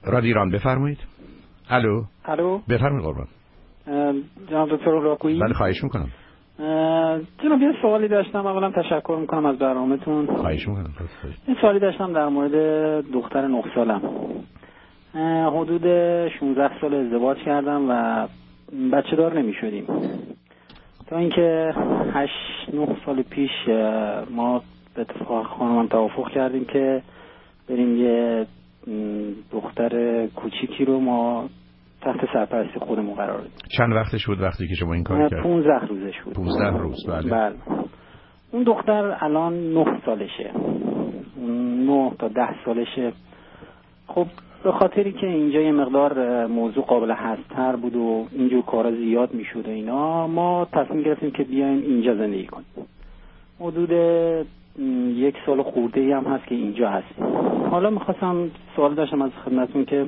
رادیو ایران بفرمایید. الو بفرمایید قربان. جناب دکتر هولاکویی. بله خواهش میکنم. جناب یه سوالی داشتم. اولا تشکر میکنم از برنامه‌تون. خواهش میکنم. این سوالی داشتم در مورد دختر 9 سالم. حدود 16 سال ازدواج کردم و بچه دار نمی‌شدیم. تا اینکه 8-9 سال پیش ما به اتفاق خانمم توافق کردیم که بریم یه دختر کوچیکی رو ما تحت سرپرستی خودمون قرار بدیم. چند وقتش بود وقتی که شما این کار کردید؟ 15 روزش بود. 15 روز. بله. اون دختر الان 9 سالشه. 9 تا 10 سالشه. خب به خاطری که اینجا یه مقدار موضوع قابل حذفتر بود و اینجور کارا زیاد میشد و اینا، ما تصمیم گرفتیم که بیایم اینجا زندگی کنیم. حدود 1 سال خورده‌ای هم هست که اینجا هستیم. حالا می‌خواستم سوال داشتم از خدمتتون که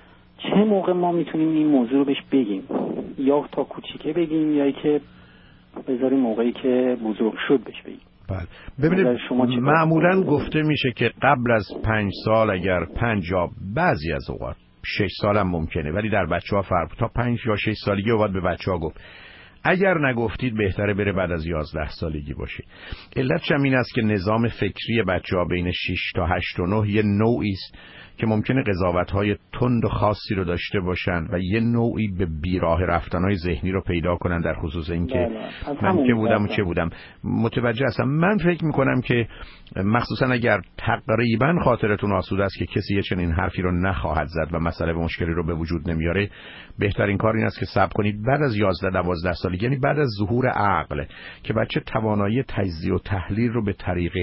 چه موقع ما میتونیم این موضوع رو بهش بگیم، یا تا کوچیکه بگیم یا که بذاریم موقعی که بزرگ شد بهش بگیم. بله. ببینید معمولاً گفته میشه که قبل از 5 سال اگر 5 یا بعضی از اوقات 6 سال هم ممکنه، ولی در بچه‌ها فرق تا 5 یا 6 سالگی اوقات به بچه‌ها گفت. اگر نگفتید بهتره بره بعد از 11 سالگی باشه. علتش هم این است که نظام فکری بچه‌ها بین 6 تا 8 و 9 یه نوعی است که ممکنه قضاوت‌های تند و خاصی رو داشته باشن و یه نوعی به بیراه رفتن‌های ذهنی رو پیدا کنن در خصوص اینکه من که بودم و چه بودم. متوجه هستم. من فکر می‌کنم که مخصوصا اگر تقریبا خاطرتون آسوده است که کسی چنین حرفی رو نخواهد زد و مسئله و مشکلی رو به وجود نمیاره، بهترین کار این است که صبر کنید بعد از 11-12 سالگی، یعنی بعد از ظهور عقل، که بچه توانایی تجزیه و تحلیل رو به طریق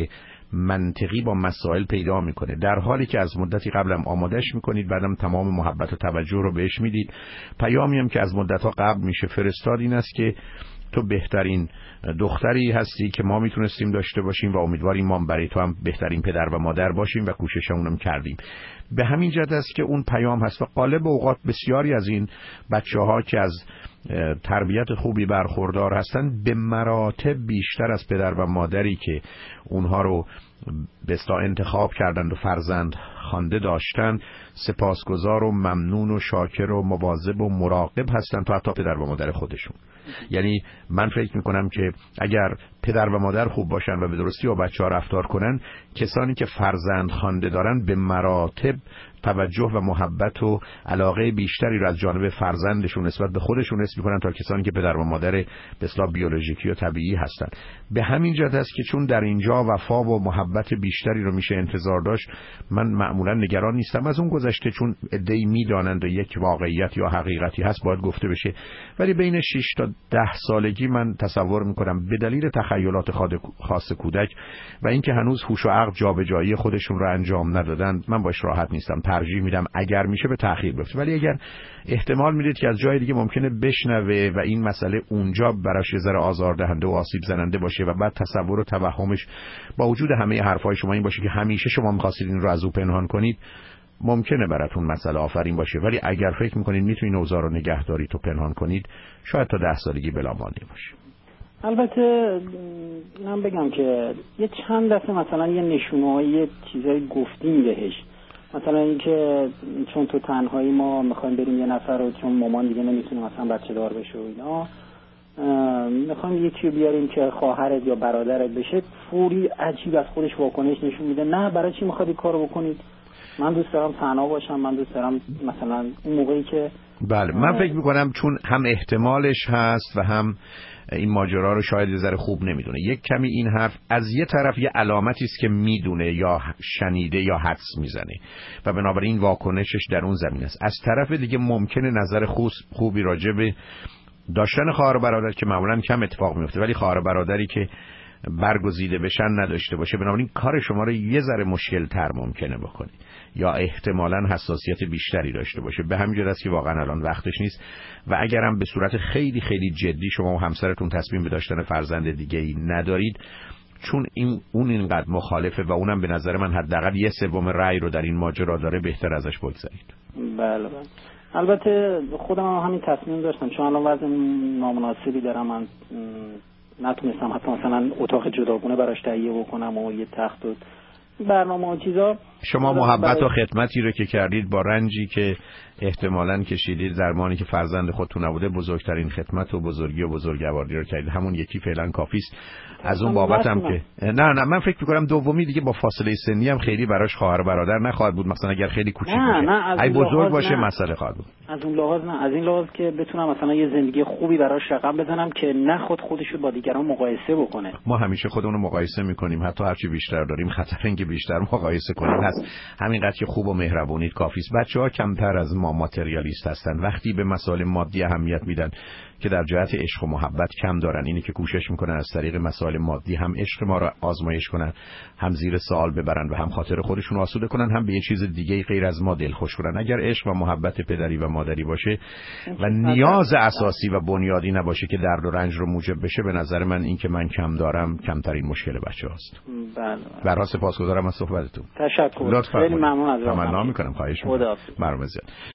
منطقی با مسائل پیدا میکنه، در حالی که از مدتی قبلم آمادش میکنید، بعدم تمام محبت و توجه رو بهش میدید. پیامی هم که از مدت‌ها قبل میشه فرستاد این است که تو بهترین دختری هستی که ما میتونستیم داشته باشیم و امیدواریم ما برای تو هم بهترین پدر و مادر باشیم و کوششمونم کردیم. به همین جهت است که اون پیام هست و غالب اوقات بسیاری از این بچه‌ها که از تربیت خوبی برخوردار هستن به مراتب بیشتر از پدر و مادری که اونها رو به اصطلاح انتخاب کردند و فرزند خوانده داشتن سپاسگزار و ممنون و شاکر و مواظب و مراقب هستن تا حتی پدر و مادر خودشون. یعنی من فکر میکنم که اگر پدر و مادر خوب باشن و به درستی با بچه‌ها رفتار کنن، کسانی که فرزند خوانده دارن به مراتب توجه و محبت و علاقه بیشتری رو از جانب فرزندشون نسبت به خودشون حس می‌کنن تا کسانی که پدر و مادر به اصطلاح بیولوژیکی و طبیعی هستن. به همین جهت است که چون در اینجا وفا و محبت بیشتری رو میشه انتظار داشت، من معمولا نگران نیستم از اون گذشته، چون عده‌ای میدانند و یک واقعیت یا حقیقتی هست باید گفته بشه. ولی بین 6 تا 10 سالگی من تصور می‌کنم به دلیل تخیلات خاص کودک و اینکه هنوز هوش و عقل جابجایی خودشون رو انجام ندادن، من باش راحت نیستم. ترجیح میدم اگر میشه به تأخیر بیفته، ولی اگر احتمال میدید که از جای دیگه ممکنه بشنوه و این مسئله اونجا براش یه ذره آزاردهنده و آسیب زننده باشه و بعد تصور و توهمش با وجود همه حرفای شما این باشه که همیشه شما می‌خواستید این رو از او پنهان کنید، ممکنه براتون مسئله آفرین باشه. ولی اگر فکر می‌کنید میتونید اوضاع رو نگه دارید و پنهان کنید، شاید تا 10 سالگی بلامانی باشه. البته من بگم که یه چند دفعه مثلا یه نشونه‌های یه چیزایی گفتیم بهش، مثلا اینکه چون تو تنهایی ما میخوایم بریم یه نفر رو، چون مامان دیگه نمیتونه مثلا بچه دار بشه و اینا، میخوایم یکی رو بیاریم که خواهرت یا برادرت بشه، فوری عجیب از خودش واکنش نشون میده. نه برای چی میخواد این کارو بکنید؟ من دوست دارم تنها باشم، من دوست دارم مثلا اون موقعی که بله من فکر میکنم چون هم احتمالش هست و هم این ماجرا رو شاید یه ذره خوب نمیدونه. یک کمی این حرف از یه طرف یه علامتی است که میدونه یا شنیده یا حدس میزنه و بنابراین واکنشش در اون زمین است. از طرف دیگه ممکنه نظر خوبی راجع به داشتن خواهر و برادر که معمولا کم اتفاق میفته، ولی خواهر و برادری که برگزیده بشن نداشته باشه، بنابراین کار شما رو یه ذره مشکل تر ممکنه بکنه یا احتمالاً حساسیت بیشتری داشته باشه. به همین جهت است که واقعا الان وقتش نیست و اگرم به صورت خیلی خیلی جدی شما و همسرتون تصمیم به داشتن فرزند دیگه‌ای ندارید، چون اون اینقدر مخالفه و اونم به نظر من حداقل 1/3 رأی رو در این ماجرا داره، بهتر ازش بگذرید. بله. البته خودم هم همین تصمیم داشتم، چون الان وضع نامناسبی دارم، من نتونستم حتی مثلا اتاق جداگونه براش تهیه بکنم و یه تخت و برنامه و چیزا. شما محبت و خدمتی رو که کردید با رنجی که احتمالاً کشیدید زمانی که فرزند خودتون نبوده، بزرگترین خدمت و بزرگی و بزرگواری رو کردید. همون یکی فعلا کافی است. از اون بابت هم که نه من فکر می‌کنم دومی دیگه با فاصله سنی هم خیلی براش خواهر برادر نخواهد بود. مثلا اگر خیلی کوچیک باشه، اگه بزرگ باشه مسئله خواهد بود. از اون لحاظ نه، از این لحاظ که بتونم مثلا یه زندگی خوبی براش رقم بزنم که نه خودش رو با دیگران مقایسه بکنه. ما همیشه خودمون رو مقایسه می‌کنیم، حتی هرچی بیشتر داریم خطر اینکه بیشتر مقایسه کنیم هست. همینقدر که خوب و مهربونید کافی است. بچه‌ها کمتر از ما ماتریالیست هستن. وقتی به مسائل مادی اهمیت میدن که در جهت عشق و محبت کم دارن، اینی که کوشش میکنن از طریق مسائل مادی هم عشق ما را آزمایش کنن، هم زیر سوال ببرن و هم خاطر خودشون آسوده کنن، هم به یه چیز دیگه غیر از ما دلخوش کنن. اگر عشق و محبت پدری و مادری باشه و نیاز اساسی و بنیادی نباشه که درد و رنج رو موجب بشه، به نظر من این که من کم دارم کمترین مشکل بچه‌هاست. بله. برای سپاسگزارم از صحبتتون. تشکر. خیلی ممنون از راهنمایی. تمنا میکنم. خواهش میکنم. برنامه زیاد.